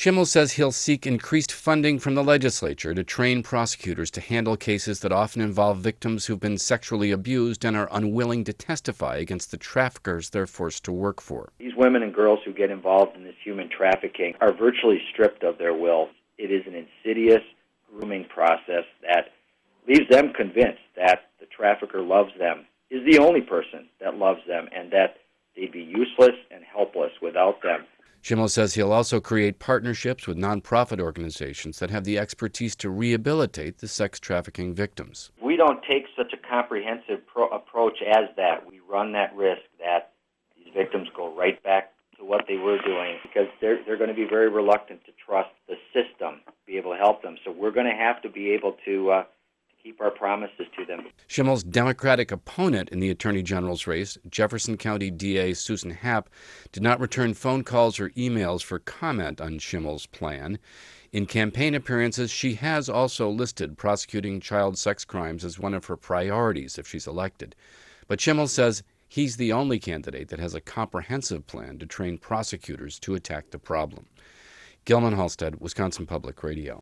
Schimmel says he'll seek increased funding from the legislature to train prosecutors to handle cases that often involve victims who've been sexually abused and are unwilling to testify against the traffickers they're forced to work for. These women and girls who get involved in this human trafficking are virtually stripped of their will. It is an insidious grooming process that leaves them convinced that the trafficker loves them, is the only person that loves them, and that they'd be useless and helpless without them. Schimmel says he'll also create partnerships with nonprofit organizations that have the expertise to rehabilitate the sex trafficking victims. We don't take such a comprehensive approach as that. We run that risk that these victims go right back to what they were doing because they're going to be very reluctant to trust the system, be able to help them. So we're going to have to be able to keep our promises to them. Schimmel's Democratic opponent in the Attorney General's race, Jefferson County DA Susan Happ, did not return phone calls or emails for comment on Schimmel's plan. In campaign appearances, she has also listed prosecuting child sex crimes as one of her priorities if she's elected. But Schimmel says he's the only candidate that has a comprehensive plan to train prosecutors to attack the problem. Gilman Halstead, Wisconsin Public Radio.